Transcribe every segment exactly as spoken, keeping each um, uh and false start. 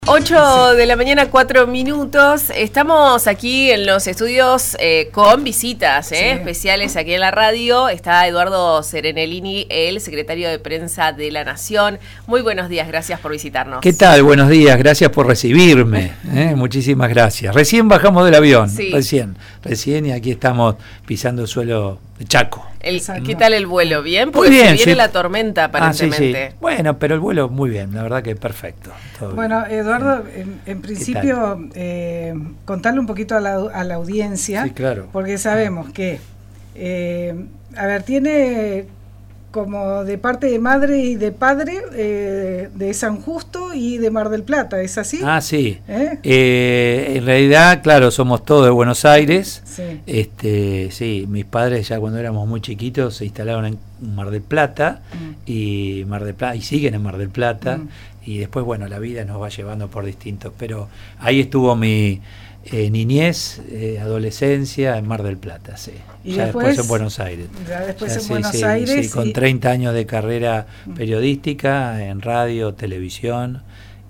ocho de la mañana, cuatro minutos. Estamos aquí en los estudios eh, con visitas eh, sí. especiales aquí en la radio. Está Eduardo Serenellini, el secretario de prensa de La Nación. Muy buenos días, gracias por visitarnos. ¿Qué tal? Buenos días, gracias por recibirme. ¿eh? Muchísimas gracias. Recién bajamos del avión, sí. recién, recién y aquí estamos pisando el suelo de Chaco. El, ¿Qué tal el vuelo? ¿Bien? Porque muy bien, se viene sí. la tormenta aparentemente. Ah, sí, sí. Bueno, pero el vuelo muy bien, la verdad que perfecto. Todo bueno, bien. Eduardo, en, en principio, eh, contarle un poquito a la, a la audiencia, sí, claro. porque sabemos que, eh, a ver, tiene como de parte de madre y de padre eh, de San Justo y de Mar del Plata, ¿es así? Ah, sí. ¿Eh? Eh, en realidad, claro, somos todos de Buenos Aires. Sí. Este, sí, mis padres ya cuando éramos muy chiquitos se instalaron en Mar del Plata mm. y Mar del Plata y siguen en Mar del Plata mm. y después, bueno, la vida nos va llevando por distintos, pero ahí estuvo mi Eh, niñez, eh, adolescencia en Mar del Plata, sí. Y ya después, después en Buenos Aires. Ya después ya, en sí, Buenos sí, Aires. Sí, con y... treinta años de carrera periodística, en radio, televisión,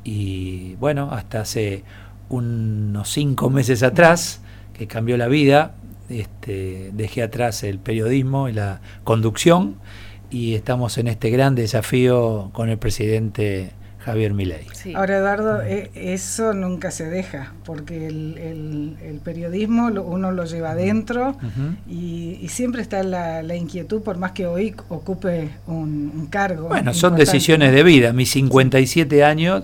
y bueno, hasta hace unos cinco meses atrás, que cambió la vida, este, dejé atrás el periodismo y la conducción, y estamos en este gran desafío con el presidente Javier Milei. Sí. Ahora, Eduardo, eh, eso nunca se deja, porque el, el, el periodismo lo, uno lo lleva adentro uh-huh. y, y siempre está la, la inquietud, por más que hoy ocupe un, un cargo. Bueno, son decisiones de vida. Mis cincuenta y siete años,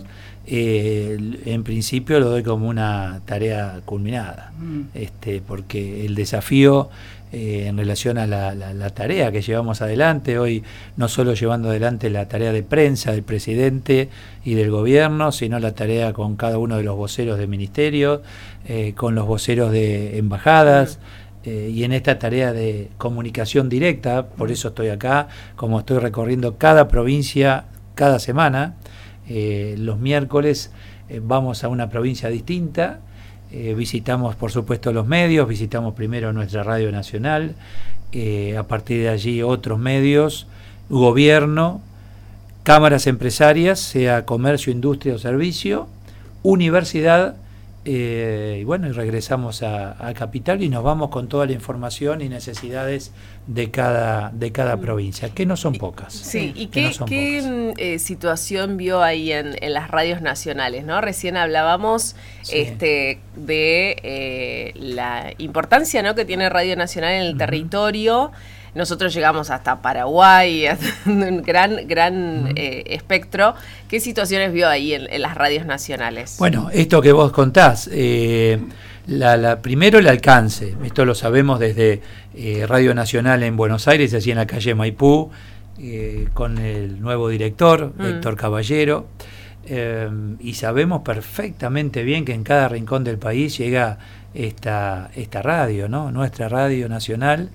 eh, en principio lo doy como una tarea culminada, uh-huh. este, porque el desafío Eh, en relación a la, la, la tarea que llevamos adelante hoy, no solo llevando adelante la tarea de prensa del presidente y del gobierno, sino la tarea con cada uno de los voceros de ministerio, eh, con los voceros de embajadas, eh, y en esta tarea de comunicación directa. Por eso estoy acá, como estoy recorriendo cada provincia cada semana. Eh, los miércoles eh, vamos a una provincia distinta. Eh, visitamos, por supuesto, los medios, visitamos primero nuestra Radio Nacional, eh, a partir de allí otros medios, gobierno, cámaras empresarias, sea comercio, industria o servicio, universidad, eh, y bueno, y regresamos a, a Capital y nos vamos con toda la información y necesidades de cada de cada provincia, que no son pocas. Sí, ¿y qué, no qué eh, situación vio ahí en, en las radios nacionales, ¿no? Recién hablábamos sí. este de eh, la importancia, ¿no?, que tiene Radio Nacional en el uh-huh. territorio. Nosotros llegamos hasta Paraguay, hasta un gran, gran uh-huh. eh, espectro. ¿Qué situaciones vio ahí en, en las radios nacionales? Bueno, esto que vos contás, eh, la, la, primero el alcance, esto lo sabemos desde eh, Radio Nacional en Buenos Aires, así en la calle Maipú, eh, con el nuevo director, uh-huh. Héctor Caballero, eh, y sabemos perfectamente bien que en cada rincón del país llega esta, esta radio, ¿no?, nuestra Radio Nacional,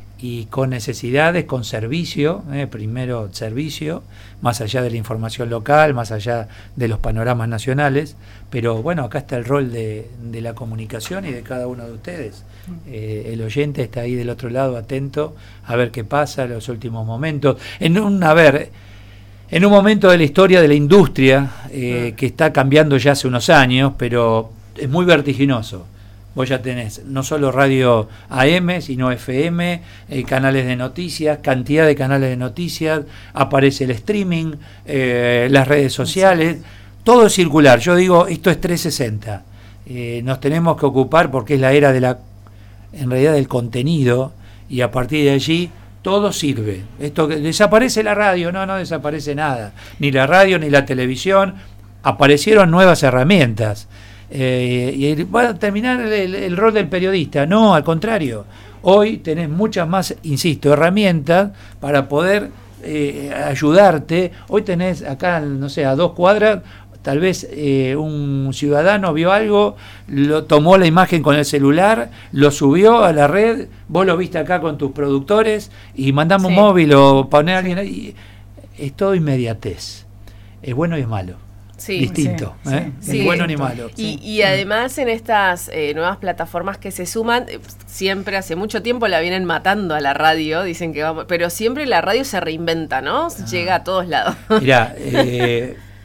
y con necesidades, con servicio, eh, primero servicio, más allá de la información local, más allá de los panoramas nacionales, pero bueno, acá está el rol de, de la comunicación y de cada uno de ustedes. Eh, el oyente está ahí del otro lado, atento a ver qué pasa en los últimos momentos. En un, a ver, en un momento de la historia de la industria, eh, que está cambiando ya hace unos años, pero es muy vertiginoso. Vos ya tenés no solo radio A M, sino F M, eh, canales de noticias, cantidad de canales de noticias, aparece el streaming, eh, las redes sociales, todo es circular. Yo digo, esto es trescientos sesenta. Eh, nos tenemos que ocupar porque es la era de la, en realidad, del contenido, y a partir de allí todo sirve. Esto que desaparece la radio, no, no desaparece nada. Ni la radio ni la televisión. Aparecieron nuevas herramientas. Eh, y va a terminar el, el rol del periodista. No, al contrario, hoy tenés muchas más, insisto, herramientas para poder eh, ayudarte. Hoy tenés acá, no sé, a dos cuadras, tal vez eh, un ciudadano vio algo, lo tomó la imagen con el celular, lo subió a la red, vos lo viste acá con tus productores y mandamos sí. un móvil o poner a alguien ahí. Es todo inmediatez, es bueno y es malo. Sí, distinto, sí, ¿eh? sí, ni bueno sí. ni malo. Y, y además en estas eh, nuevas plataformas que se suman, eh, siempre hace mucho tiempo la vienen matando a la radio, dicen que vamos, pero siempre la radio se reinventa, ¿no? Ah. Llega a todos lados. Mirá, eh,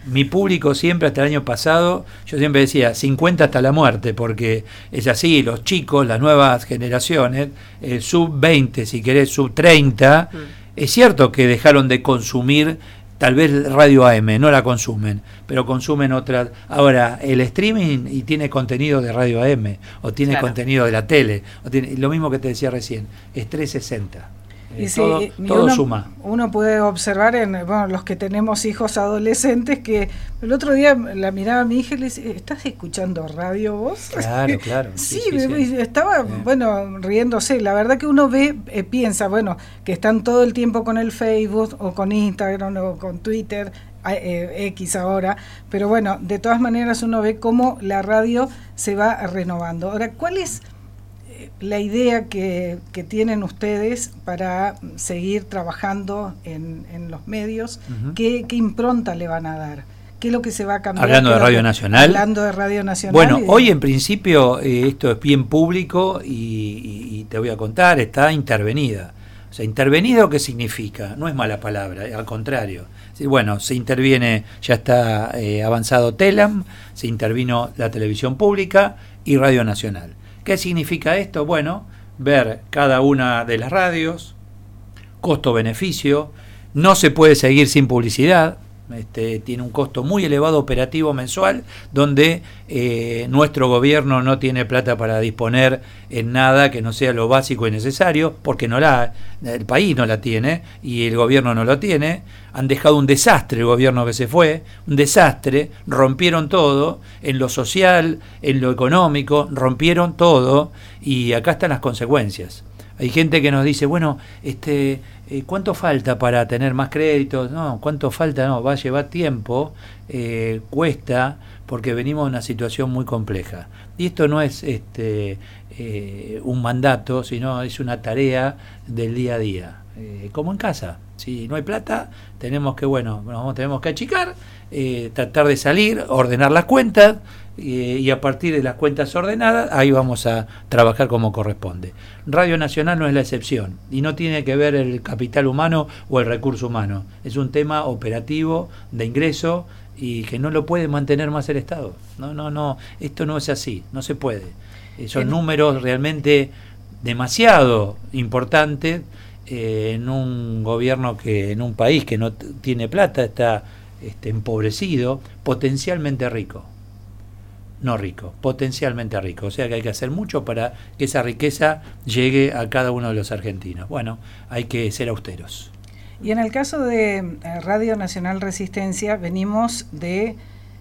mi público siempre, hasta el año pasado, yo siempre decía cincuenta hasta la muerte, porque es así, los chicos, las nuevas generaciones, eh, sub veinte, si querés, sub treinta, mm. es cierto que dejaron de consumir tal vez radio A M, no la consumen, pero consumen otras. Ahora, el streaming y tiene contenido de radio A M, o tiene claro. contenido de la tele, o tiene, lo mismo que te decía recién, es trescientos sesenta. Y eh, sí, todo y todo uno, suma. Uno puede observar en bueno, los que tenemos hijos adolescentes que el otro día la miraba a mi hija y le decía, ¿estás escuchando radio vos? Claro, claro. Sí, sí, sí, sí. estaba, sí. bueno, riéndose. La verdad que uno ve, eh, piensa, bueno, que están todo el tiempo con el Facebook o con Instagram o con Twitter, eh, X ahora, pero bueno, de todas maneras uno ve cómo la radio se va renovando. Ahora, ¿cuál es la idea que, que tienen ustedes para seguir trabajando en, en los medios? Uh-huh. ¿Qué, ¿Qué impronta le van a dar? ¿Qué es lo que se va a cambiar? Hablando de Radio Nacional. Hablando de Radio Nacional. Bueno, de... hoy en principio eh, esto es bien público y, y, y te voy a contar, está intervenida. O sea, intervenido, ¿qué significa? No es mala palabra, al contrario. Bueno, se interviene, ya está eh, avanzado Telam, se intervino la televisión pública y Radio Nacional. ¿Qué significa esto? Bueno, ver cada una de las radios, costo-beneficio, no se puede seguir sin publicidad, este, tiene un costo muy elevado operativo mensual, donde eh, nuestro gobierno no tiene plata para disponer en nada que no sea lo básico y necesario, porque no la, el país no la tiene y el gobierno no lo tiene. Han dejado un desastre el gobierno que se fue, un desastre, rompieron todo, en lo social, en lo económico, rompieron todo y acá están las consecuencias. Hay gente que nos dice, bueno, este, eh, ¿cuánto falta para tener más créditos? No, ¿cuánto falta? No, va a llevar tiempo, eh, cuesta, porque venimos de una situación muy compleja. Y esto no es este, eh, un mandato, sino es una tarea del día a día, eh, como en casa. Si no hay plata, tenemos que, bueno, nos tenemos que achicar, eh, tratar de salir, ordenar las cuentas, eh, y a partir de las cuentas ordenadas, ahí vamos a trabajar como corresponde. Radio Nacional no es la excepción, y no tiene que ver el capital humano o el recurso humano. Es un tema operativo, de ingreso, y que no lo puede mantener más el Estado. No, no, no, esto no es así, no se puede. Eh, son números realmente demasiado importantes, Eh, en un gobierno que, en un país que no t- tiene plata, está este, empobrecido, potencialmente rico, no rico, potencialmente rico, o sea que hay que hacer mucho para que esa riqueza llegue a cada uno de los argentinos. Bueno, hay que ser austeros. Y en el caso de eh, Radio Nacional Resistencia, venimos de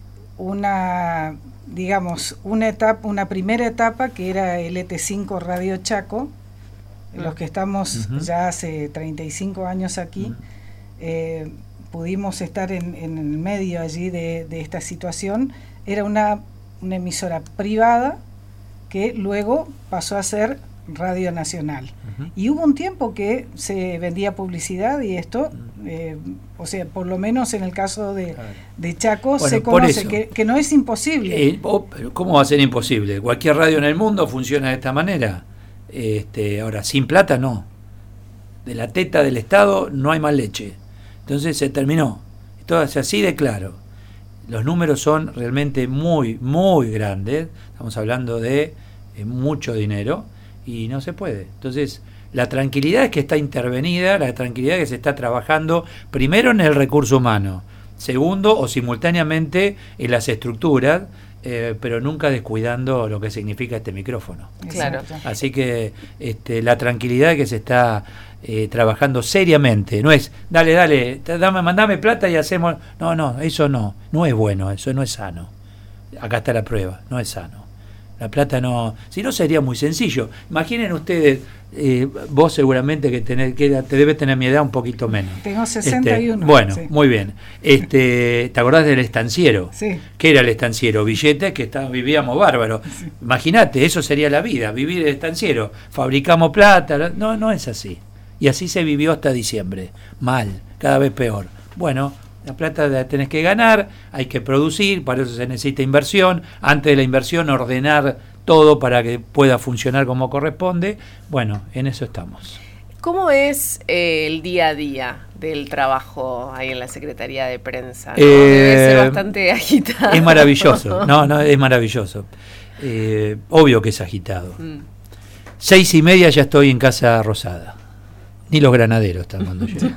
una, digamos, una etapa, una primera etapa que era el E T cinco Radio Chaco. Los que estamos uh-huh. ya hace treinta y cinco años aquí, uh-huh. eh, pudimos estar en, en el medio allí de, de esta situación. Era una, una emisora privada que luego pasó a ser Radio Nacional. Uh-huh. Y hubo un tiempo que se vendía publicidad y esto, eh, o sea, por lo menos en el caso de, de Chaco, bueno, se conoce que, que no es imposible. Eh, ¿Cómo va a ser imposible? Cualquier radio en el mundo funciona de esta manera. Este, ahora, sin plata no. De la teta del Estado no hay más leche. Entonces se terminó. Esto es así de claro. Los números son realmente muy, muy grandes. Estamos hablando de eh, mucho dinero y no se puede. Entonces, la tranquilidad es que está intervenida, la tranquilidad es que se está trabajando primero en el recurso humano, segundo o simultáneamente en las estructuras. Eh, pero nunca descuidando lo que significa este micrófono. Claro. Así que este, la tranquilidad que se está eh, trabajando seriamente, no es, dale, dale, dame, mandame plata y hacemos... No, no, eso no, no es bueno, eso no es sano. Acá está la prueba, no es sano. La plata no... Si no sería muy sencillo. Imaginen ustedes, eh, vos seguramente que, tenés, que te debes tener mi edad un poquito menos. Tengo sesenta y uno. Este, bueno, sí. Muy bien. Este, ¿te acordás del estanciero? Sí. ¿Qué era el estanciero? Billetes que está, vivíamos bárbaro. Sí. Imagínate, eso sería la vida, vivir el estanciero. Fabricamos plata. No, no es así. Y así se vivió hasta diciembre. Mal, cada vez peor. Bueno... La plata la tenés que ganar, hay que producir, para eso se necesita inversión. Antes de la inversión, ordenar todo para que pueda funcionar como corresponde. Bueno, en eso estamos. ¿Cómo es eh, el día a día del trabajo ahí en la Secretaría de Prensa, ¿no? Eh, Debe ser bastante agitado. Es maravilloso, no, no, es maravilloso. Eh, obvio que es agitado. Mm. Seis y media ya estoy en Casa Rosada. Ni los granaderos están cuando llego.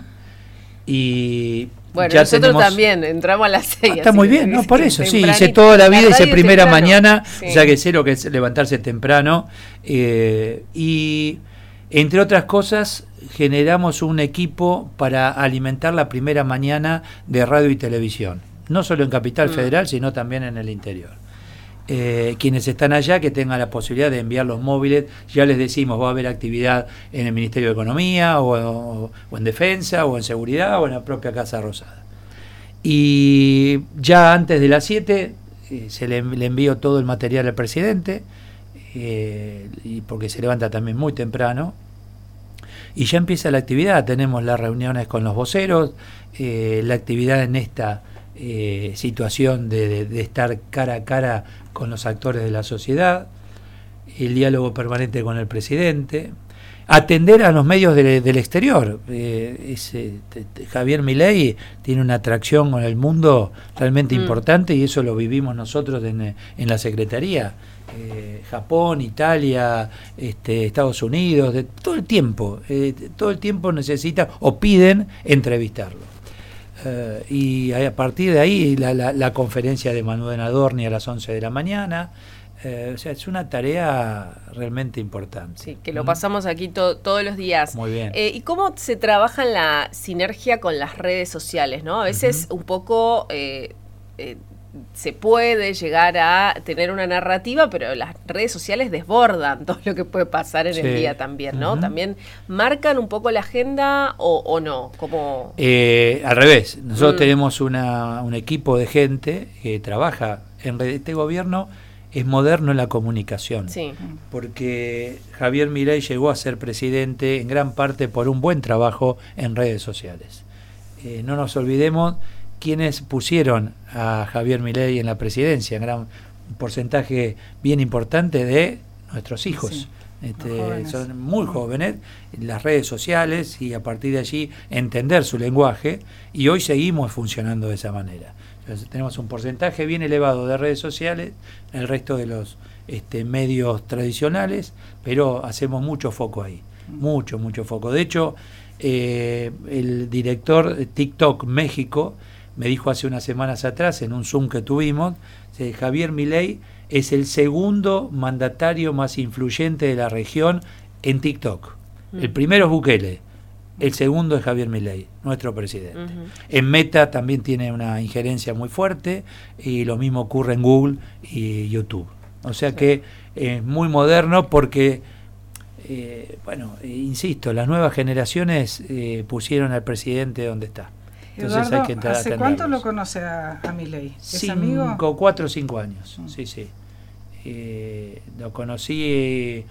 Y bueno, ya nosotros tenemos... también entramos a las seis. Ah, está muy bien, ¿no? Por eso, sí, hice toda la vida, hice primera temprano. mañana, sí. O sea que sé lo que es levantarse temprano. Eh, y entre otras cosas, generamos un equipo para alimentar la primera mañana de radio y televisión. No solo en Capital mm. Federal, sino también en el interior. Eh, quienes están allá que tengan la posibilidad de enviar los móviles, ya les decimos, va a haber actividad en el Ministerio de Economía o, o, o en Defensa o en Seguridad o en la propia Casa Rosada. Y ya antes de las siete eh, se le, le envío todo el material al presidente, eh, y porque se levanta también muy temprano, y ya empieza la actividad. Tenemos las reuniones con los voceros, eh, la actividad en esta eh, situación de, de, de estar cara a cara con los actores de la sociedad, el diálogo permanente con el presidente, atender a los medios de, del exterior. Eh, ese, te, te, Javier Milei tiene una atracción con el mundo realmente mm. importante, y eso lo vivimos nosotros en, en la Secretaría. Eh, Japón, Italia, este, Estados Unidos, de, todo el tiempo, eh, todo el tiempo necesita o piden entrevistarlo. Uh, y a partir de ahí la, la, la conferencia de Manuel Adorni a las once de la mañana, uh, o sea, es una tarea realmente importante. Sí, que lo pasamos aquí to todos los días. Muy bien. Eh, ¿Y cómo se trabaja en la sinergia con las redes sociales, no? A veces uh-huh. un poco... Eh, eh, se puede llegar a tener una narrativa, pero las redes sociales desbordan todo lo que puede pasar en sí. el día también, ¿no? Uh-huh. ¿También marcan un poco la agenda o, o no? Como eh, al revés, nosotros mm. tenemos una, un equipo de gente que trabaja en red. Este gobierno es moderno en la comunicación, sí. porque Javier Milei llegó a ser presidente en gran parte por un buen trabajo en redes sociales. Eh, no nos olvidemos quienes pusieron a Javier Milei en la presidencia, en gran un porcentaje bien importante de nuestros hijos. Sí, este, son muy jóvenes, las redes sociales, y a partir de allí entender su lenguaje, y hoy seguimos funcionando de esa manera. Entonces, tenemos un porcentaje bien elevado de redes sociales, el resto de los este, medios tradicionales, pero hacemos mucho foco ahí, mucho, mucho foco. De hecho, eh, el director de TikTok México me dijo hace unas semanas atrás, en un Zoom que tuvimos, eh, Javier Milei es el segundo mandatario más influyente de la región en TikTok. Mm. El primero es Bukele, el segundo es Javier Milei, nuestro presidente. Uh-huh. En Meta también tiene una injerencia muy fuerte, y lo mismo ocurre en Google y YouTube. O sea sí. que es muy moderno porque, eh, bueno, eh, insisto, las nuevas generaciones eh, pusieron al presidente donde está. Entonces Eduardo, hay que entrar ¿hace a cuánto lo conoce a, a Milei? ¿Es Cinco, amigo? Cuatro o cinco años, mm. sí, sí. Eh, lo conocí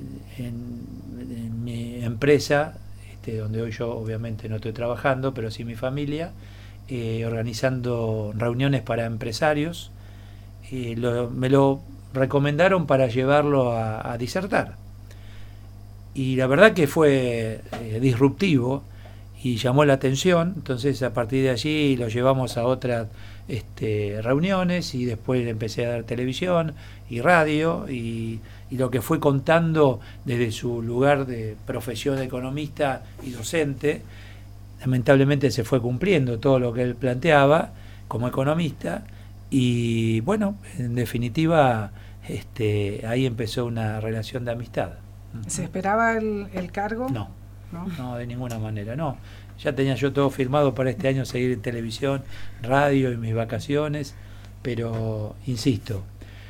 en, en mi empresa, este, donde hoy yo obviamente no estoy trabajando, pero sí mi familia, eh, organizando reuniones para empresarios. Eh, lo, me lo recomendaron para llevarlo a, a disertar. Y la verdad que fue eh, disruptivo, y llamó la atención. Entonces a partir de allí lo llevamos a otras este, reuniones, y después le empecé a dar televisión y radio, y, y lo que fue contando desde su lugar de profesión de economista y docente, lamentablemente se fue cumpliendo todo lo que él planteaba como economista, y bueno, en definitiva este, ahí empezó una relación de amistad. ¿Se esperaba el, el cargo? No. ¿No? no, de ninguna manera, no. Ya tenía yo todo firmado para este año, seguir en televisión, radio y mis vacaciones, pero insisto,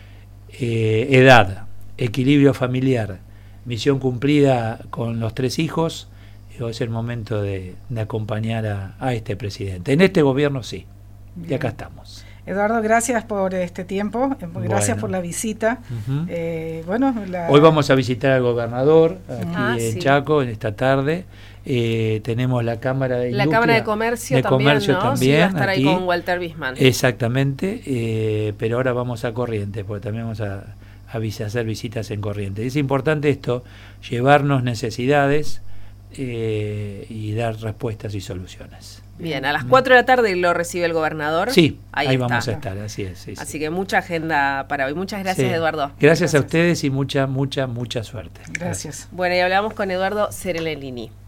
eh, edad, equilibrio familiar, misión cumplida con los tres hijos, es el momento de, de acompañar a, a este presidente. En este gobierno sí, Bien. Y acá estamos. Eduardo, gracias por este tiempo, gracias bueno. por la visita. Uh-huh. eh, bueno, la... Hoy vamos a visitar al gobernador aquí ah, en sí. Chaco, en esta tarde. Eh, tenemos la Cámara de La Cámara de Comercio de también, comercio ¿no? también, sí, va a estar aquí. ahí con Walter Bisman. Exactamente, eh, pero ahora vamos a Corrientes, porque también vamos a, a, vis- a hacer visitas en Corrientes. Es importante esto, llevarnos necesidades eh, y dar respuestas y soluciones. Bien, a las cuatro de la tarde lo recibe el gobernador. Sí, ahí, ahí está. vamos a estar, así es. Sí, así sí. que mucha agenda para hoy. Muchas gracias, sí. Eduardo. Gracias, gracias a ustedes y mucha, mucha, mucha suerte. Gracias. Bueno, y hablamos con Eduardo Serenellini.